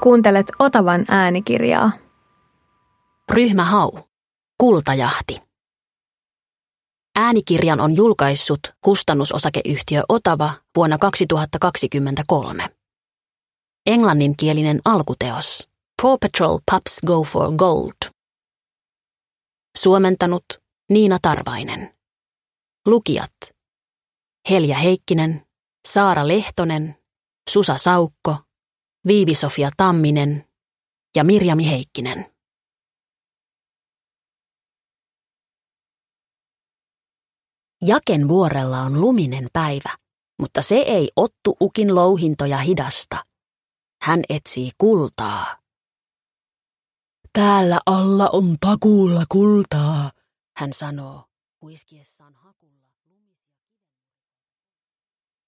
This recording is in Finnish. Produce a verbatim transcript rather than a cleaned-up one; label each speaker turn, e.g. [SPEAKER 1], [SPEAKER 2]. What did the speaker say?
[SPEAKER 1] Kuuntelet Otavan äänikirjaa.
[SPEAKER 2] Ryhmä Hau. Kultajahti. Äänikirjan on julkaissut kustannusosakeyhtiö Otava vuonna kaksituhattakaksikymmentäkolme. Englanninkielinen alkuteos Paw Patrol Pups Go for Gold. Suomentanut Niina Tarvainen. Lukijat Helja Heikkinen, Saara Lehtonen, Susa Saukko, Viivi-Sofia Tamminen ja Mirjami Heikkinen. Jaken vuorella on luminen päivä, mutta se ei Ottu Ukin louhintoja hidasta. Hän etsii kultaa.
[SPEAKER 3] Täällä alla on takuulla kultaa,
[SPEAKER 2] hän sanoo, huiskiessaan hakulla.